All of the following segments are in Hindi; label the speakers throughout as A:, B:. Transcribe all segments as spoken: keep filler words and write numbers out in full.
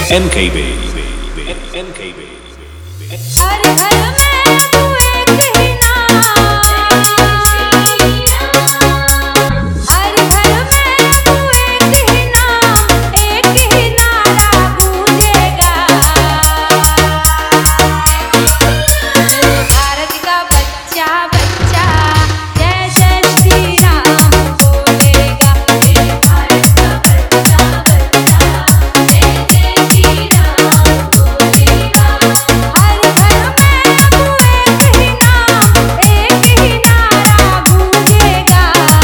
A: N K B N K B
B: हर घर में तू एक ही नाम, हर घर में तू एक ही नाम, एक ही नारा गूंजेगा। भारत का बच्चा बच्चा जय जय श्री राम बोलेगा। भारत का बच्चा बच्चा जय जय श्री राम बोलेगा। हर घर में तू एक ही नाम, एक ही नारा गूंजेगा।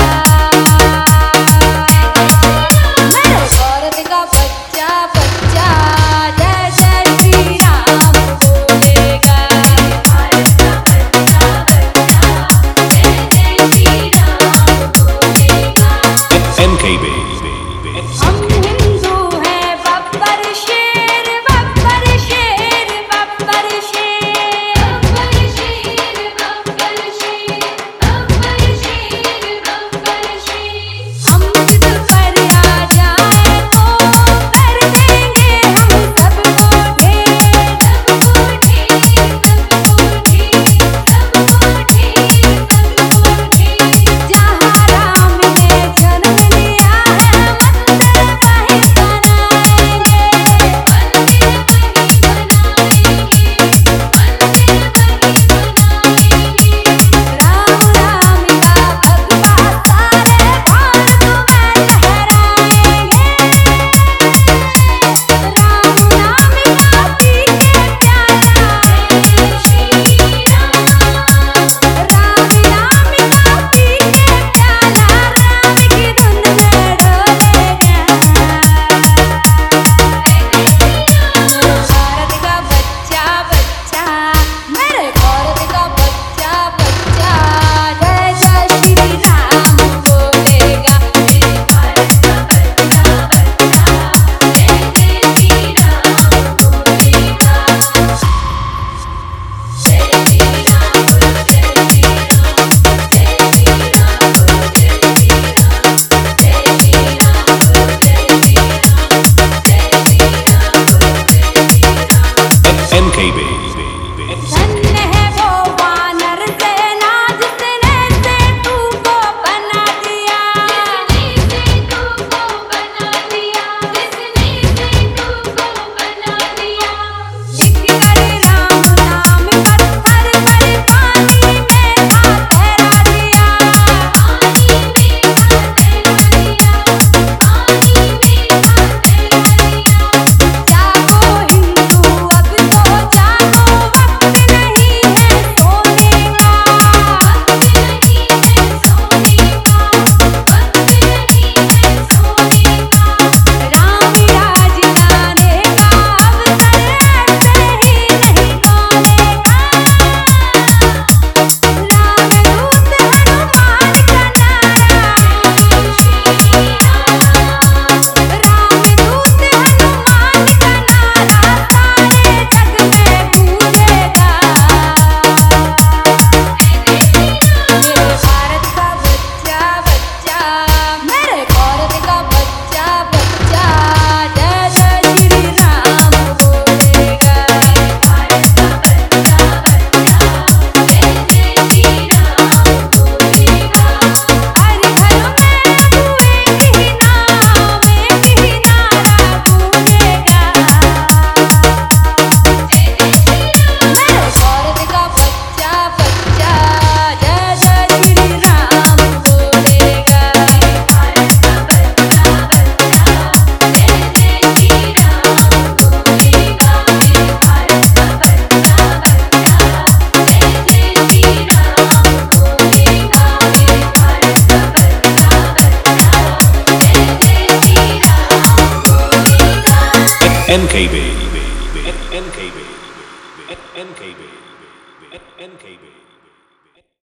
B: मेरे भारत का बच्चा बच्चा जय जय श्री राम बोलेगा। भारत का बच्चा बच्चा जय जय श्री राम बोलेगा।
A: N K B
B: हम हिंदू हैं बब्बर शेर, बब्बर शेर, बब्बर शेर, बब्बर शेर, बब्बर शेर, बब्बर शेर, बब्बर शेर। हम जिद पर आ जाए तो कर देंगे हम सबको ढेर, सबको ढेर, सबको ढेर, सबको ढेर, सबको ढेर। जहाँ राम ने जन्म लिया है मंदिर वहीं बनाएंगे, मंदिर वहीं बनाएंगे, मंदिर वहीं बनाएंगे। राम नाम का भगवा सारे भारत में लहराएंगे। राम नाम का पी के प्याला जय श्री राम, राम नाम का पी के प्याला राम की धुन में डोलेगा। भारत का बच्चा बच्चा, मेरे भारत का बच्चा बच्चा जय जय श्री राम बोलेगा। भारत का बच्चा बच्चा जय जय श्री राम बोलेगा। जय श्री राम बोलो, जय श्री राम, जय श्री राम बोलो, जय श्री राम, जय श्री राम बोलो, जय श्री राम, जय श्री राम बोलो, जय Shri Ram.
A: N K B
B: धन्य है वो वानर सेना जिसने सेतु को बना दिया, जिसने सेतु को बना दिया, जिसने सेतु को बना दिया। लिख कर राम नाम पत्थर पर पानी में था ठहरा दिया, पानी में था ठहरा दिया, पानी में था ठहरा दिया। जागो हिंदू अब तो जागो, वक्त नहीं है सोने का, वक्त नहीं है सोने का, वक्त नहीं है सोने का। राम राज लाने का अवसर ऐसे ही नहीं बोलेगा। रामदूत हनुमान का नारा जय श्री राम, रामदूत हनुमान का नारा सारे जग में गूंजेगा। मेरे भारत का बच्चा बच्चा, मेरे भारत का बच्चा बच्चा जय जय श्री राम बोलेगा। भारत का बच्चा बच्चा जय जय श्री राम बोलेगा। हर घर में तू एक ही नाम, एक ही नारा गूंजेगा। मेरे भारत का बच्चा बच्चा जय जय श्री राम बोलेगा। भारत का बच्चा बच्चा जय जय श्री राम बोलेगा। भारत का बच्चा बच्चा जय जय श्री राम बोलेगा। भारत का बच्चा बच्चा जय जय श्री राम बोलेगा।
A: N K B N K B N K B N K B